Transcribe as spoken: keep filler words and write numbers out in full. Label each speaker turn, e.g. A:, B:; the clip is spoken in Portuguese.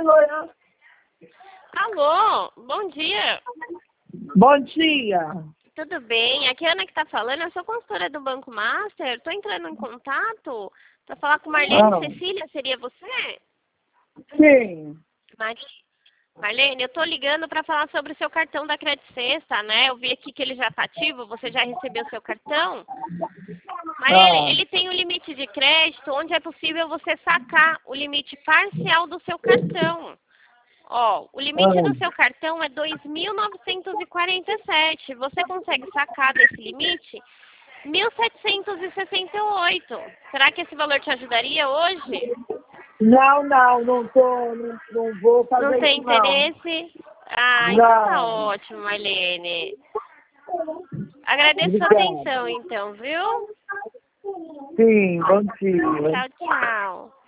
A: Loian.
B: Alô, bom dia.
A: Bom dia.
B: Tudo bem? Aqui é a Ana que está falando. Eu sou consultora do Banco Master. Estou entrando em contato para falar com Marlene
A: Ah.
B: Cecília. Seria você?
A: Sim.
B: Mar... Marlene, eu estou ligando para falar sobre o seu cartão da Credit Sexta, né? Eu vi aqui que ele já está ativo. Você já recebeu o seu cartão? Marlene,
A: Ah.
B: ele tem um limite de crédito onde é possível você sacar o limite parcial do seu cartão. Ó, o limite
A: Ah.
B: do seu cartão é dois mil novecentos e quarenta e sete. Você consegue sacar desse limite mil setecentos e sessenta e oito. Será que esse valor te ajudaria hoje?
A: Não, não, não tô, não, não vou fazer
B: Não tem
A: isso, não.
B: interesse? Ah, então tá
A: Não.
B: ótimo, Marlene. Agradeço sua
A: Obrigada.
B: atenção, então, viu?
A: Sim, bom dia.
B: Tchau, tchau.